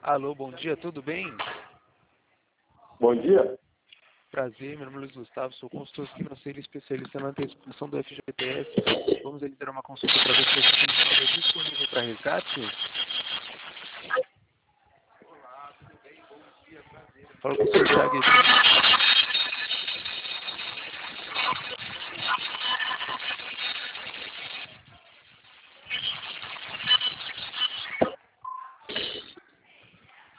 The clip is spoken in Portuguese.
Alô, bom dia, tudo bem? Bom dia. Prazer, meu nome é Luiz Gustavo, sou consultor financeiro e especialista na antecipação do FGTS. Vamos realizar uma consulta para ver se você está disponível para resgate. Fala com o senhor Thiago.